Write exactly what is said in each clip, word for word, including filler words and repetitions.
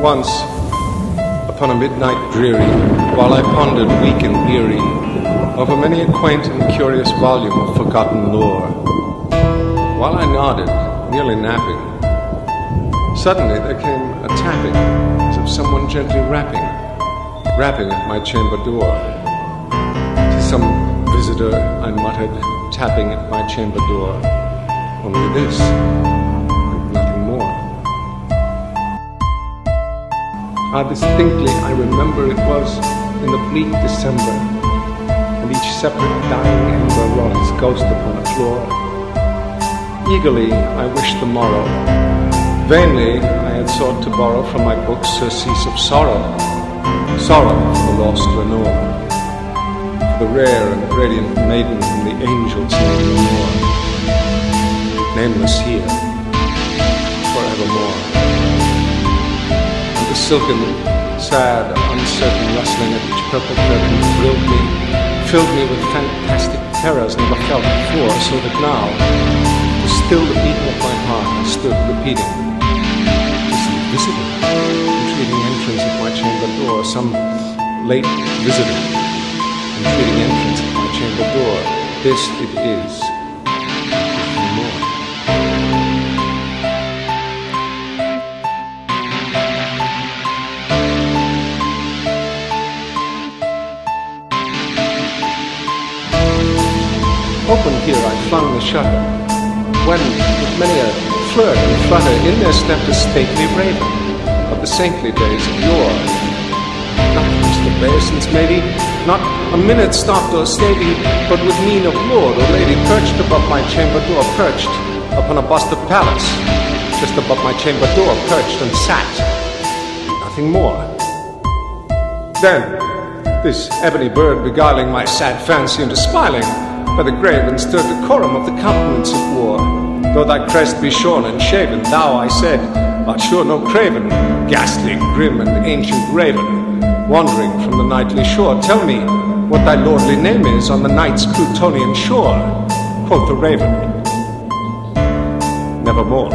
Once, upon a midnight dreary, while I pondered weak and weary over many a quaint and curious volume of forgotten lore, while I nodded, nearly napping, suddenly there came a tapping as of someone gently rapping, rapping at my chamber door. "'Tis some visitor," I muttered, tapping at my chamber door. Only this, and nothing more. Ah, distinctly I remember it was in the bleak December, and each separate dying ember wrought its ghost upon the floor. Eagerly I wished the morrow. Vainly I had sought to borrow from my books surcease of sorrow, sorrow for the lost Lenore, for the rare and radiant maiden whom the angels name no more, nameless here, forevermore. And the silken, sad, uncertain rustling of each purple curtain thrilled me, filled me with fantastic terrors never felt before, so that now, to still the beating of my heart, I stood repeating, "Some visitor, entreating entrance at my chamber door, some late visitor, entreating entrance at my chamber door. This it is, nothing more." Open here I flung the shutter, when, with many a flirt and flutter, in there stepped a stately raven of the saintly days of yore. Not just the obeisance, maybe, not a minute stopped or stayed, but with mien of lord or lady, perched above my chamber door, perched upon a bust of Pallas, just above my chamber door, perched and sat, nothing more. Then, this ebony bird beguiling my sad fancy into smiling, by the grave and stir decorum of the countenance it wore. "Though thy crest be shorn and shaven, thou," I said, "art sure no craven, ghastly, grim, and ancient raven, wandering from the nightly shore. Tell me what thy lordly name is on the night's Plutonian shore." Quoth the raven, "Nevermore."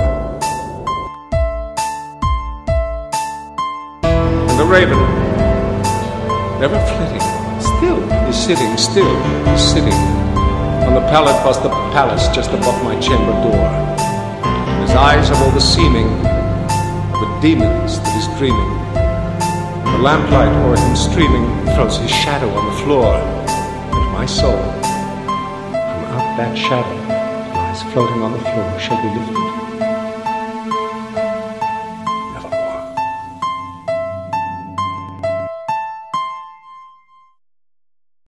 And the raven, never flitting, still is sitting, still is sitting on the pallid bust of Pallas just above my chamber door. And his eyes have all the seeming of a demon's that is dreaming. And the lamplight o'er him streaming throws his shadow on the floor. And my soul, from out that shadow, lies floating on the floor, shall be lifted